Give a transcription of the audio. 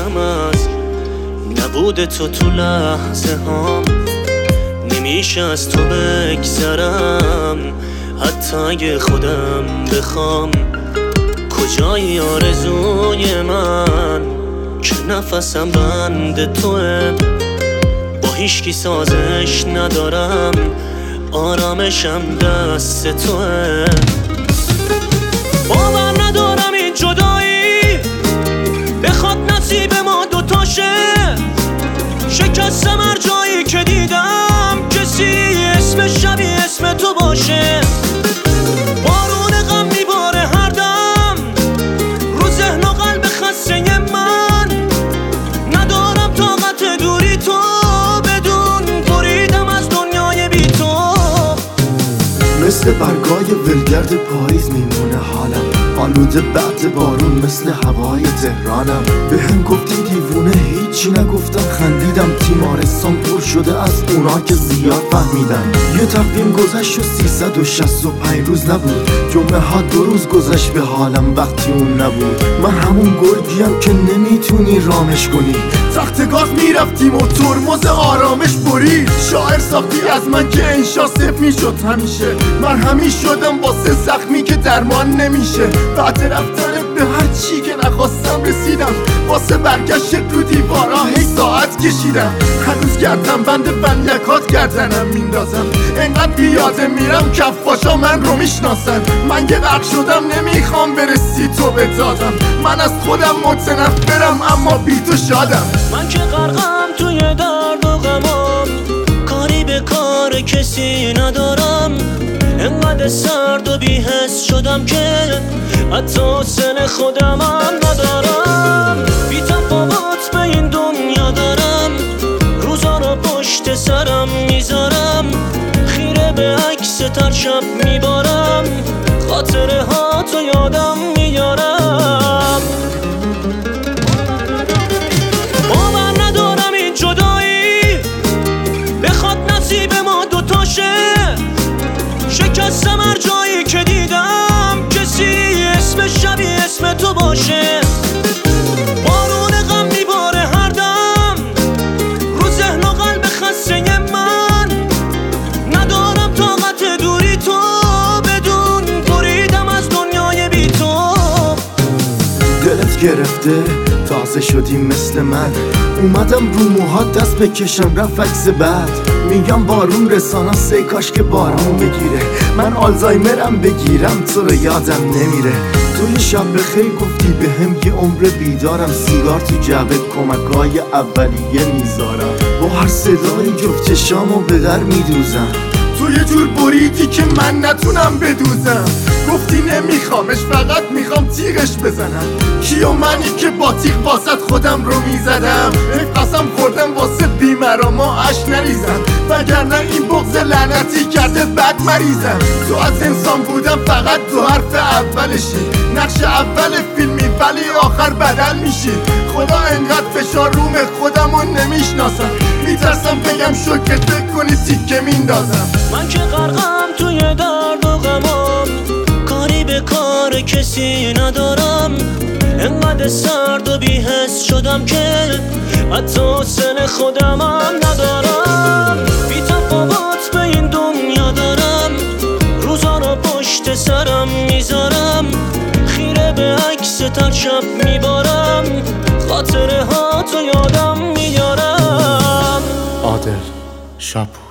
میترسم از نبود تو لحظه هام. نمیشه از تو بگذرم حتی اگه خودم بخوام. کجای آرزوی من که نفسم بند توه. با هیچکی سازش ندارم آرامشم دست توه. باور ندارم این جدایی بخواد نصیب ما دوتاشه. شکستم هر جایی که دیدم کسی اسم شبیه اسم تو باشه. بارون غم میباره هر دم رو ذهن و قلب خسته من. ندارم طاقت دوری تو بدون بریدم از دنیای بی تو. مثل برگای ولگرد پاییز میمونه حالم. آلوده بعد بارون مثل هوای تهرانم. به هم گفتی دیوونه هیچی نگفتم خندیدم. تیمارستان پر شده از اونا که زیاد فهمیدن. یه تقویم گذشت و 365 روز نبود. جمعه ها 2 روز گذشت به حالم وقتی اون نبود. من همون گرگیم که نمیتونی رامش کنی. تخت گاز میرفتیم و ترمز آرامش برید. شاعر ساختی از من که انشا صفر میشد همیشه. من همیش شدم واسه زخمی که درمان نمیشه. بعد رفتن به هر چی که نخواستم رسیدم. واسه برگشت رو دیوارا هی ساعت کشیدم. هنوز گردم بند فلکات گردنم میندازم. انقدر بیاده میرم کفاشا من رو میشناسن. من که غرق شدم نمیخوام برسی تو به دادم. من از خودم متنفرم اما بی تو شادم. من که غرقم توی درد و غمام کاری به کار کسی ندارم. انقدر سرد و بی‌حس شدم که حتی حسن خودم هم ندارم. بی تفاوت به این دنیا دارم روزا رو پشت سرم میذارم. خیره به عکس تر شب میبارم خاطره ها تو یادم میارم. باور ندارم این جدایی بخواد نصیب ما دوتاشه. شکستم هر جایی که دیدم کسی اسم شبیه اسم تو باشه. بارون غم میباره هر دم رو ذهن و قلب خسته من. ندارم طاقت دوری تو بدون بریدم از دنیای بی تو. دلت گرفته تازه شدی مثل من. اومدم رو موهات دست بکشم رفت عکس بعد. میگم بارون رسانا سه کاش که بارون بگیره. من آلزایمرم بگیرم تو رو یادم نمیره. توی شب بخیر گفتی به هم یه عمر بیدارم. سیگار تو جعبه کمکای اولیه میذارم. با هر صدایی جفت چشامو به در میدوزم. تو یه جور بریدی که من نتونم بدوزم. گفتی نمیخوامش فقط میخوام تیغش بزنم. کیو منی که با تیغ واسط خودم رو میزدم. قسم خوردم واسه بیمراما اش نریزم. وگرنه این بغض لعنتی کرده بد مریضم. تو از انسان بودم فقط تو حرف اولشی. نقش اول فیلمی ولی آخر بدل میشی. خدا انقدر فشار روم خودمو نمیشناسم. میترسم بگم شکرت بکنی تیکه میندازم. من که غرقم توی درد و غمام کاری به کار کسی ندارم. انقدر سرد و بی‌حس شدم که حتی حسن خودم هم ندارم. بی تفاوت به این دنیا دارم روزا رو پشت سرم میذارم. خیره به عکس تر شب میبارم خاطره ها تو یادم میارم. عادل شب